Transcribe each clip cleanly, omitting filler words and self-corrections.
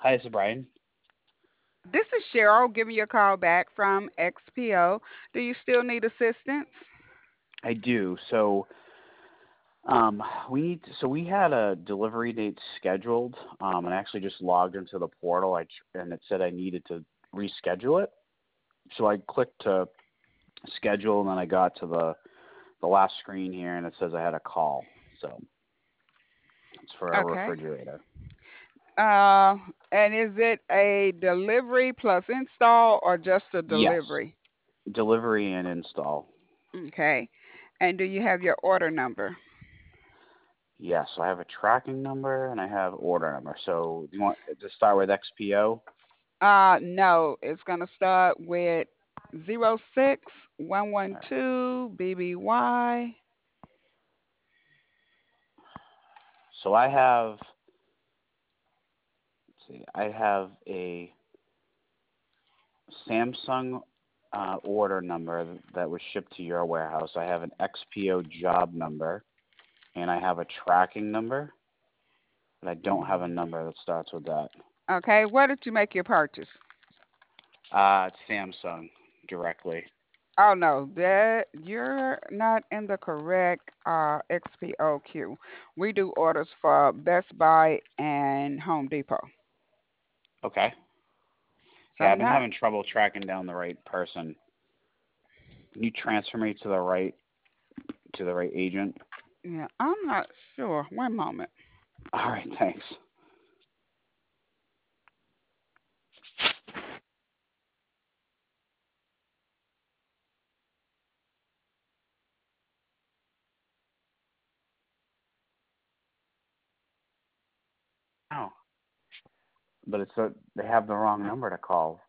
Hi, this is Brian. This is Cheryl giving you a call back from XPO. Do you still need assistance? I do. Um, we had a delivery date scheduled, and I actually just logged into the portal. And it said I needed to reschedule it. So I clicked to schedule, and then I got to the last screen here, and it says I had a call. So it's for a Okay. refrigerator. Uh, and is it a delivery plus install or just a Yes, delivery? delivery and install. Okay. And do you have your order number? Yes, so I have a tracking number and I have order number. So do you want to start with XPO? No, it's gonna start with 06112 BBY. So I have, let's see, I have a Samsung order number that was shipped to your warehouse. I have an XPO job number, and I have a tracking number, but I don't have a number that starts with that. Okay, where did you make your purchase? It's Samsung directly. Oh no, that you're not in the correct XPOQ. We do orders for Best Buy and Home Depot. Okay. So Yeah, I'm I've been not, having trouble tracking down the right person. Can you transfer me to the right agent? yeah, I'm not sure. One moment. All right, thanks. Oh, but they have the wrong number to call.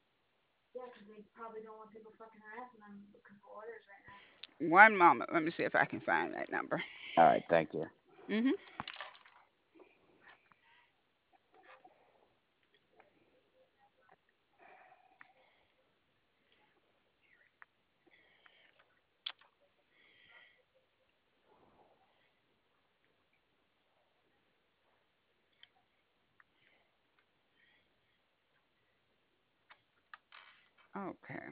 One moment. Let me see if I can find that number. All right, thank you. Mhm. Okay.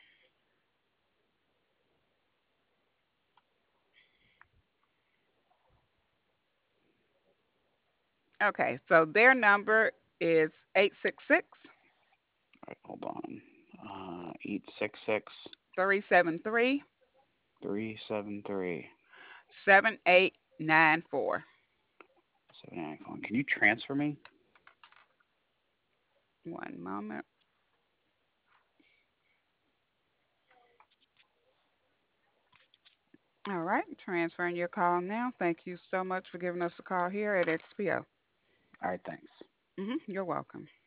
Okay. So their number is 866 All right, hold on. 866 373 373 7894. 7991. Can you transfer me? One moment. All right. Transferring your call now. Thank you so much for giving us a call here at XPO. All right, thanks. You're welcome.